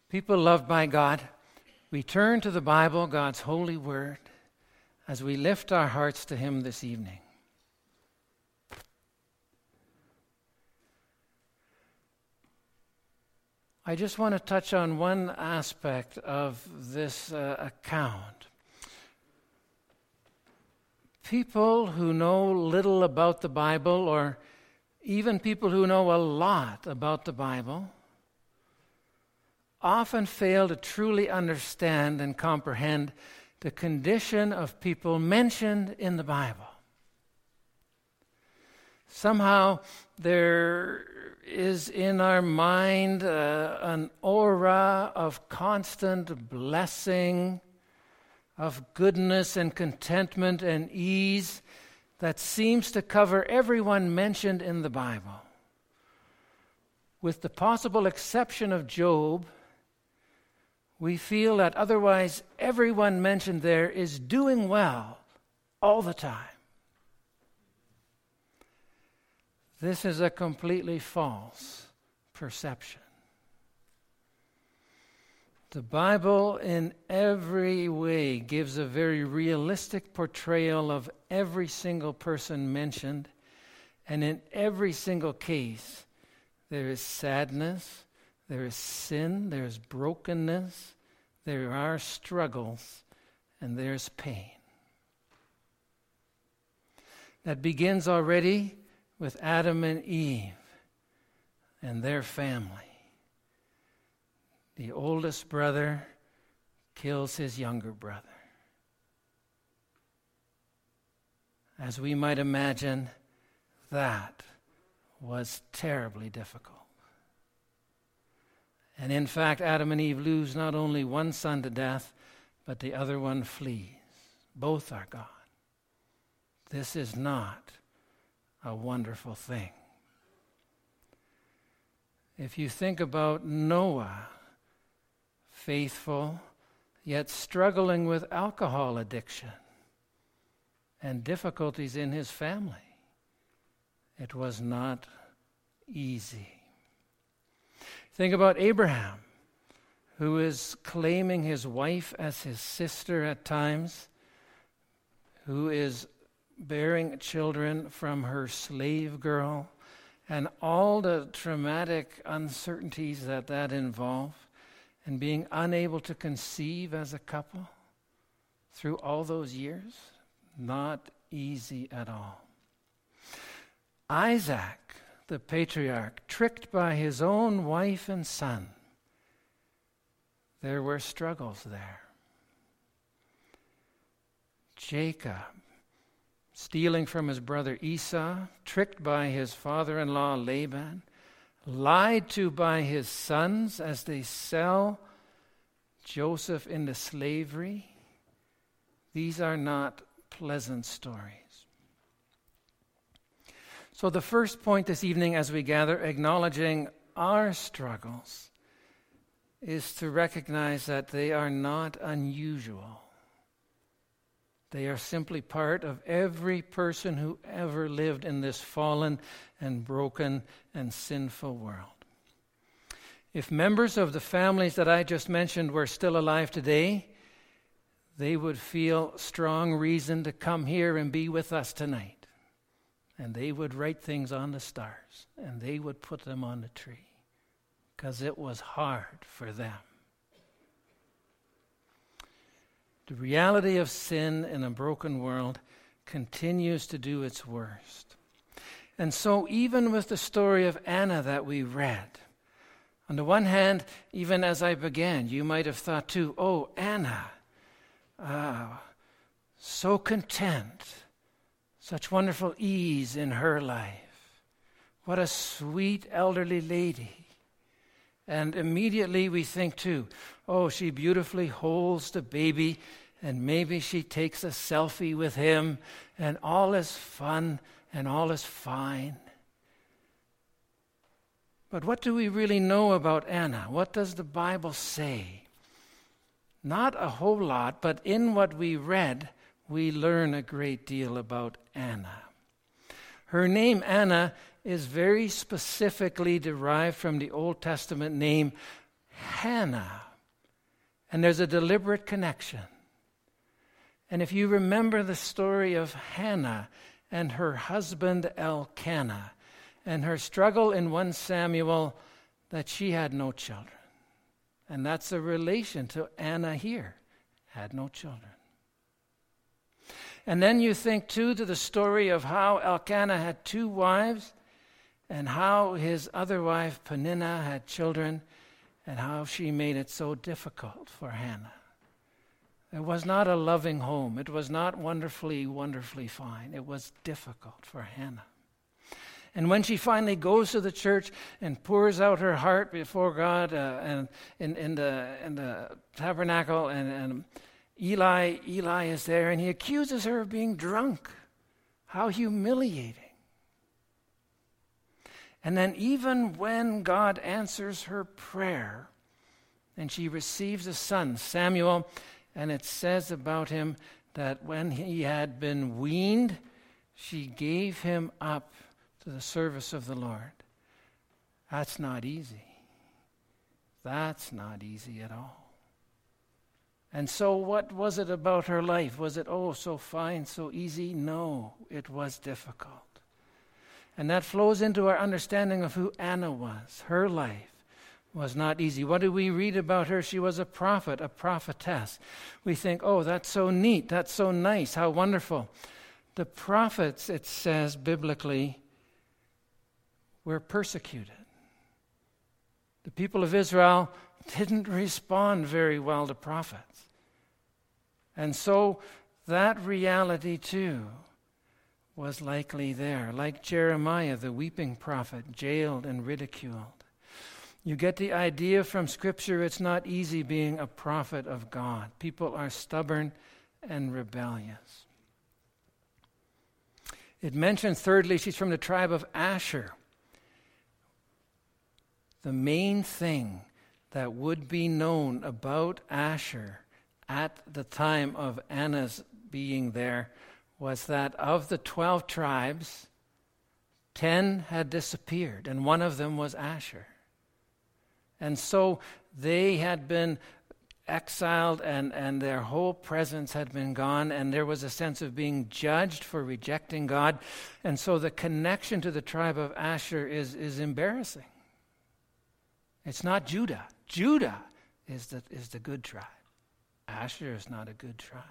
People loved by God, we turn to the Bible, God's holy word, as we lift our hearts to Him this evening. I just want to touch on one aspect of this account. People who know little about the Bible, or even people who know a lot about the Bible, often fail to truly understand and comprehend the condition of people mentioned in the Bible. Somehow there is in our mind an aura of constant blessing, of goodness and contentment and ease that seems to cover everyone mentioned in the Bible. With the possible exception of Job, we feel that otherwise everyone mentioned there is doing well all the time. This is a completely false perception. The Bible in every way gives a very realistic portrayal of every single person mentioned, and in every single case there is sadness, there is sin, there is brokenness, there are struggles, and there's pain. That begins already with Adam and Eve and their family. The oldest brother kills his younger brother. As we might imagine, that was terribly difficult. And in fact, Adam and Eve lose not only one son to death, but the other one flees. Both are gone. This is not a wonderful thing. If you think about Noah, faithful, yet struggling with alcohol addiction and difficulties in his family, it was not easy. Think about Abraham, who is claiming his wife as his sister at times, who is bearing children from her slave girl, and all the traumatic uncertainties that involve, and being unable to conceive as a couple through all those years. Not easy at all. Isaac, the patriarch, tricked by his own wife and son. There were struggles there. Jacob, stealing from his brother Esau, tricked by his father-in-law Laban, lied to by his sons as they sell Joseph into slavery. These are not pleasant stories. So the first point this evening as we gather, acknowledging our struggles, is to recognize that they are not unusual. They are simply part of every person who ever lived in this fallen and broken and sinful world. If members of the families that I just mentioned were still alive today, they would feel strong reason to come here and be with us tonight. And they would write things on the stars, and they would put them on the tree, because it was hard for them. The reality of sin in a broken world continues to do its worst. And so even with the story of Anna that we read, on the one hand, even as I began, you might have thought too, oh, Anna, so content, such wonderful ease in her life. What a sweet elderly lady. And immediately we think too, oh, she beautifully holds the baby, and maybe she takes a selfie with him, and all is fun and all is fine. But what do we really know about Anna? What does the Bible say? Not a whole lot, but in what we read, we learn a great deal about Anna. Her name, Anna, is very specifically derived from the Old Testament name Hannah. And there's a deliberate connection. And if you remember the story of Hannah and her husband Elkanah and her struggle in 1 Samuel that she had no children. And that's a relation to Anna here, had no children. And then you think too to the story of how Elkanah had 2 wives and how his other wife Peninnah had children and how she made it so difficult for Hannah. It was not a loving home. It was not wonderfully, wonderfully fine. It was difficult for Hannah. And when she finally goes to the church and pours out her heart before God and in the tabernacle, and Eli is there, and he accuses her of being drunk. How humiliating. And then even when God answers her prayer, and she receives a son, Samuel, and it says about him that when he had been weaned, she gave him up to the service of the Lord. That's not easy. That's not easy at all. And so what was it about her life? Was it, so fine, so easy? No, it was difficult. And that flows into our understanding of who Anna was. Her life was not easy. What do we read about her? She was a prophet, a prophetess. We think, that's so neat, that's so nice, how wonderful. The prophets, it says biblically, were persecuted. The people of Israel didn't respond very well to prophets. And so that reality too was likely there. Like Jeremiah, the weeping prophet, jailed and ridiculed. You get the idea from Scripture, it's not easy being a prophet of God. People are stubborn and rebellious. It mentions, thirdly, she's from the tribe of Asher. The main thing that would be known about Asher at the time of Anna's being there was that of the 12 tribes, 10 had disappeared, and one of them was Asher. And so they had been exiled, and their whole presence had been gone, and there was a sense of being judged for rejecting God. And so the connection to the tribe of Asher is embarrassing. It's not Judah. Judah is the good tribe. Asher is not a good tribe.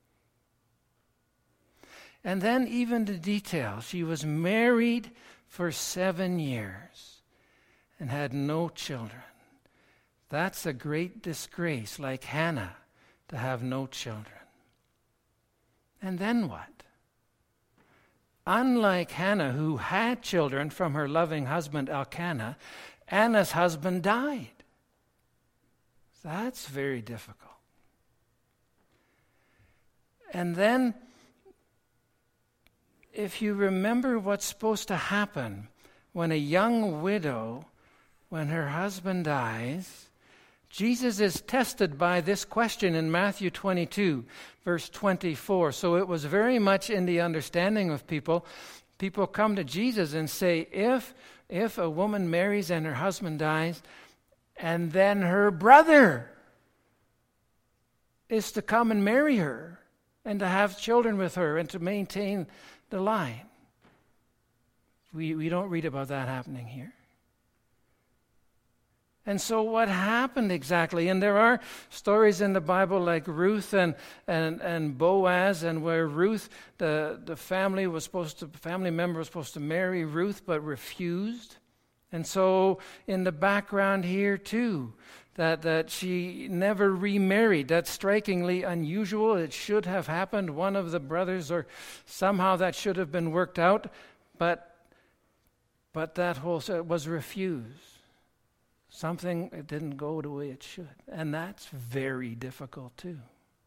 And then even the detail. She was married for 7 years and had no children. That's a great disgrace, like Hannah, to have no children. And then what? Unlike Hannah, who had children from her loving husband Elkanah, Anna's husband died. That's very difficult. And then, if you remember what's supposed to happen when a young widow, when her husband dies, Jesus is tested by this question in Matthew 22, verse 24. So it was very much in the understanding of people. People come to Jesus and say, if a woman marries and her husband dies, and then her brother is to come and marry her and to have children with her and to maintain the line. We don't read about that happening here. And so what happened exactly? And there are stories in the Bible like Ruth and Boaz, and where Ruth, the family member was supposed to marry Ruth but refused. And so in the background here too, that she never remarried. That's strikingly unusual. It should have happened. One of the brothers, or somehow that should have been worked out, but that whole was refused. Something, it didn't go the way it should. And that's very difficult too.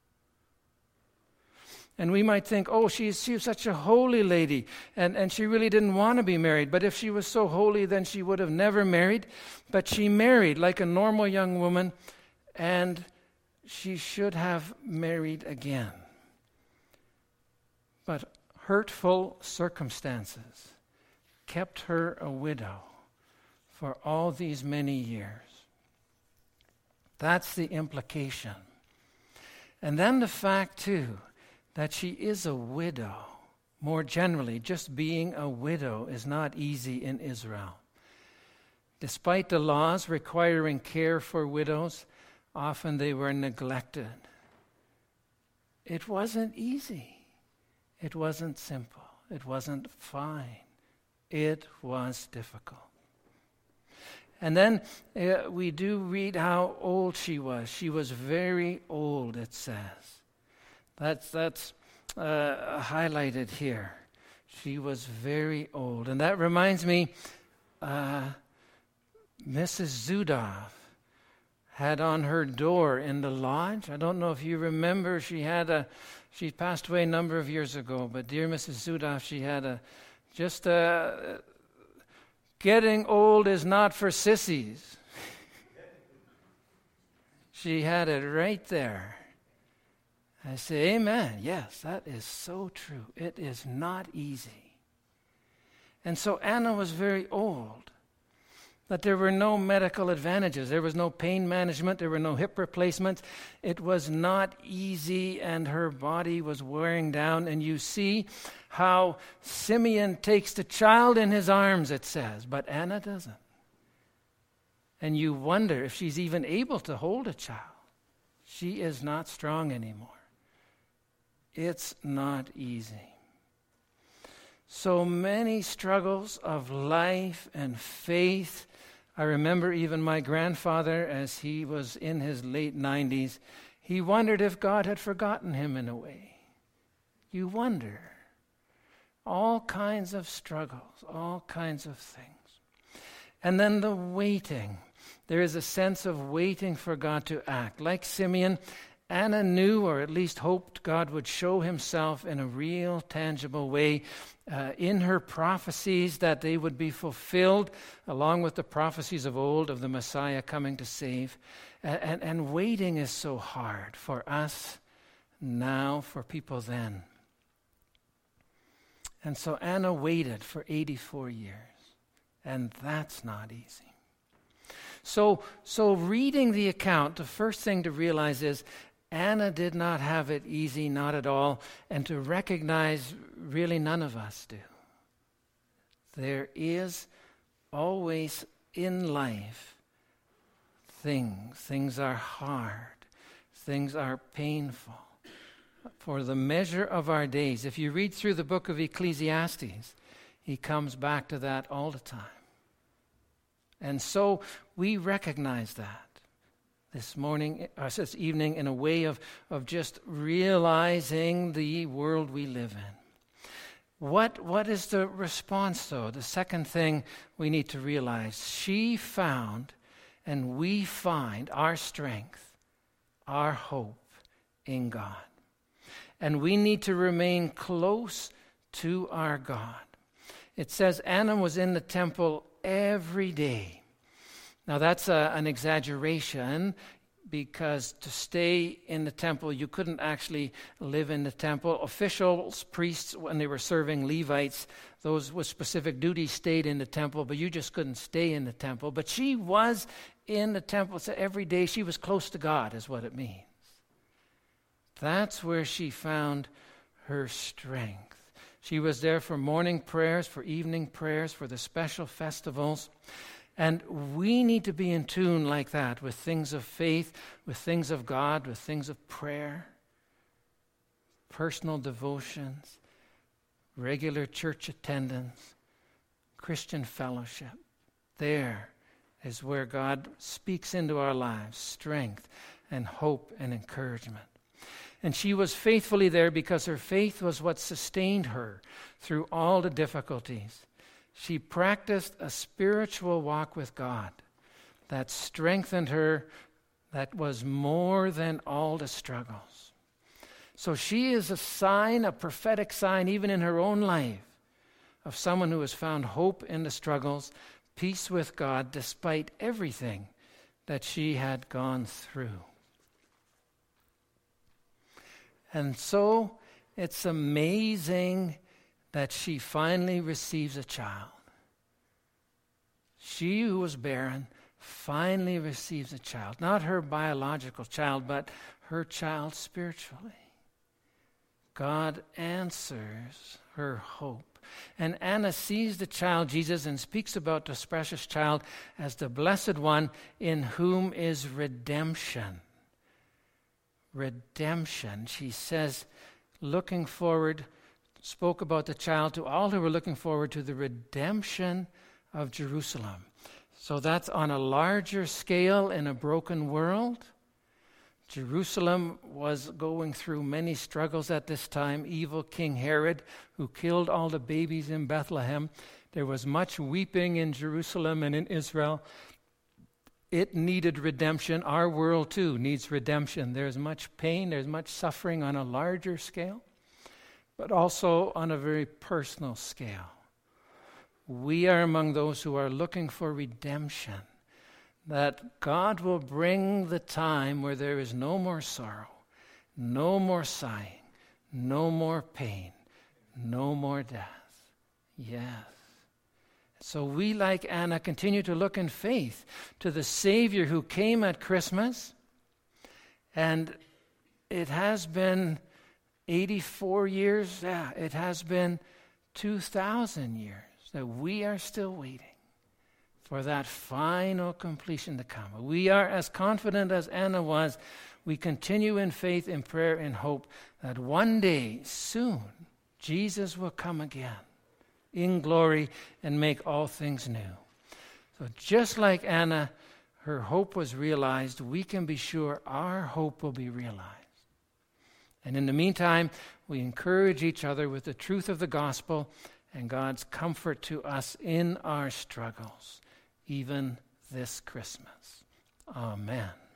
And we might think, she was such a holy lady, and she really didn't want to be married. But if she was so holy, then she would have never married. But she married like a normal young woman, and she should have married again. But hurtful circumstances kept her a widow for all these many years. That's the implication. And then the fact, too, that she is a widow. More generally, just being a widow is not easy in Israel. Despite the laws requiring care for widows, often they were neglected. It wasn't easy. It wasn't simple. It wasn't fine. It was difficult. And then we do read how old she was. She was very old, it says. That's highlighted here. She was very old. And that reminds me, Mrs. Zudoff had on her door in the lodge, I don't know if you remember, she passed away a number of years ago, but dear Mrs. Zudoff, she had getting old is not for sissies. She had it right there. I say, amen. Yes, that is so true. It is not easy. And so Anna was very old. That there were no medical advantages. There was no pain management. There were no hip replacements. It was not easy, and her body was wearing down. And you see how Simeon takes the child in his arms, it says, but Anna doesn't. And you wonder if she's even able to hold a child. She is not strong anymore. It's not easy. So many struggles of life and faith. I remember even my grandfather, as he was in his late 90s, he wondered if God had forgotten him in a way. You wonder. All kinds of struggles, all kinds of things. And then the waiting. There is a sense of waiting for God to act. Like Simeon, Anna knew, or at least hoped, God would show himself in a real, tangible way in her prophecies, that they would be fulfilled, along with the prophecies of old of the Messiah coming to save. And waiting is so hard for us now, for people then. And so Anna waited for 84 years, and that's not easy. So reading the account, the first thing to realize is Anna did not have it easy, not at all, and to recognize really none of us do. There is always in life things are hard, things are painful. For the measure of our days, if you read through the book of Ecclesiastes, he comes back to that all the time. And so we recognize that this evening in a way of just realizing the world we live in. What is the response, though? The second thing we need to realize, she found and we find our strength, our hope in God. And we need to remain close to our God. It says Anna was in the temple every day. Now that's an exaggeration, because to stay in the temple, you couldn't actually live in the temple. Officials, priests, when they were serving Levites, those with specific duties stayed in the temple, but you just couldn't stay in the temple. But she was in the temple every day. She was close to God, is what it means. That's where she found her strength. She was there for morning prayers, for evening prayers, for the special festivals. And we need to be in tune like that with things of faith, with things of God, with things of prayer, personal devotions, regular church attendance, Christian fellowship. There is where God speaks into our lives, strength and hope and encouragement. And she was faithfully there because her faith was what sustained her through all the difficulties. She practiced a spiritual walk with God that strengthened her, that was more than all the struggles. So she is a sign, a prophetic sign, even in her own life, of someone who has found hope in the struggles, peace with God, despite everything that she had gone through. And so it's amazing that she finally receives a child. She who was barren finally receives a child. Not her biological child, but her child spiritually. God answers her hope. And Anna sees the child Jesus and speaks about this precious child as the Blessed One in whom is redemption. Redemption. She says, looking forward, spoke about the child to all who were looking forward to the redemption of Jerusalem. So that's on a larger scale in a broken world. Jerusalem was going through many struggles at this time. Evil King Herod, who killed all the babies in Bethlehem. There was much weeping in Jerusalem and in Israel. It needed redemption. Our world, too, needs redemption. There's much pain, there's much suffering on a larger scale, but also on a very personal scale. We are among those who are looking for redemption. That God will bring the time where there is no more sorrow, no more sighing, no more pain, no more death. Yes. So we, like Anna, continue to look in faith to the Savior who came at Christmas. And it has been 84 years, it has been 2,000 years that we are still waiting for that final completion to come. We are as confident as Anna was. We continue in faith, in prayer, in hope that one day, soon, Jesus will come again in glory and make all things new. So just like Anna, her hope was realized, we can be sure our hope will be realized. And in the meantime, we encourage each other with the truth of the gospel and God's comfort to us in our struggles, even this Christmas. Amen.